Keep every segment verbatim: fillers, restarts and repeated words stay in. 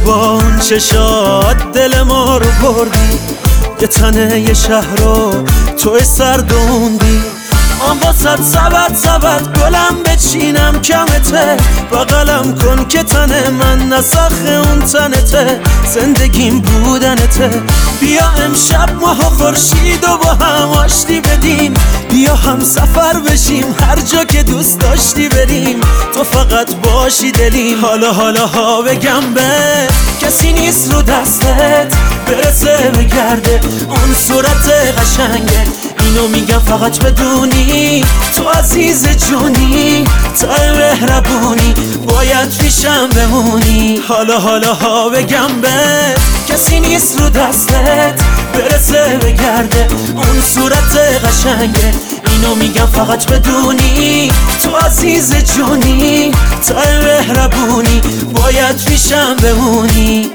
با اون چشات دل ما رو بردی، یه تنه یه شهر رو توی سردوندی. آن واسد سبت سبت گلم بچینم کمته، بغلم کن که تن من نسخ اون تنته، زندگیم بودنته. بیا امشب ماه و خورشید و با هم آشتی بدیم، بیا هم سفر بشیم هر جا که دوست داشتی بریم، تو فقط باشی دلیم. حالا حالا ها بگم به کسی نیست رو دستت برسه بگرده اون صورت قشنگه، اینو میگم فقط بدونی تو عزیز جونی، تا مهربونی باید پیشم بمونی. حالا حالا ها بگم به کسی نیست رو دستت برسه بگرده اون صورت قشنگه، اینو میگم فقط بدونی تو عزیز جونی، تا مهربونی باید پیشم بمونی.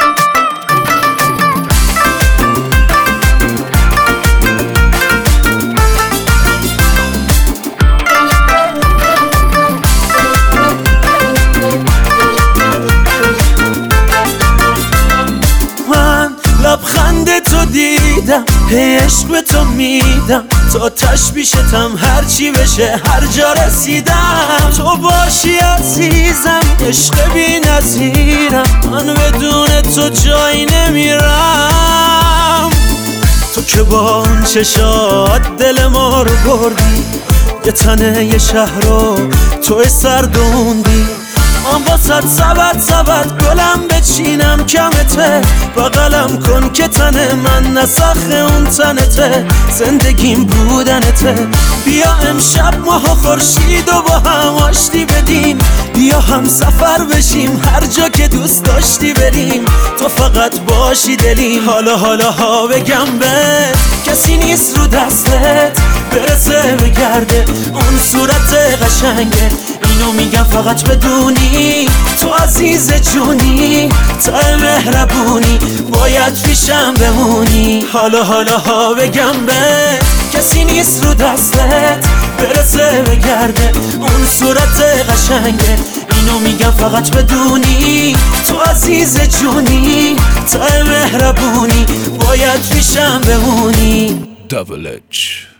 لبخند تو دیدم، عشق به تو میدم، تا تشبیشتم هرچی بشه هر جا رسیدم. تو باشی عزیزم عشق بی نظیرم، من بدون تو جایی نمیرم. تو که با اون چشات دل ما رو بردی، یه تنه یه شهر رو توی سردوندی. آن واسد سبت سبت گلم بچینم کمته، بغلم کن که تن من نسخ اون تنته، زندگیم بودنته. بیا امشب ماه و خورشید و با هم آشتی بدیم، بیا هم سفر بشیم هر جا که دوست داشتی بریم، تو فقط باشی دلیم. حالا حالا ها بگم به کسی نیست رو دستت برسه بگرده اون صورت قشنگه، اینو میگم فقط بدونی تو عزیز جونی، تا مهربونی باید پیشم بمونی. حالا حالا ها بگم به کسی نیست رو دستت برسه بگرده اون صورت قشنگه، اینو میگم فقط بدونی تو عزیز جونی، تا مهربونی باید پیشم بمونی. Double H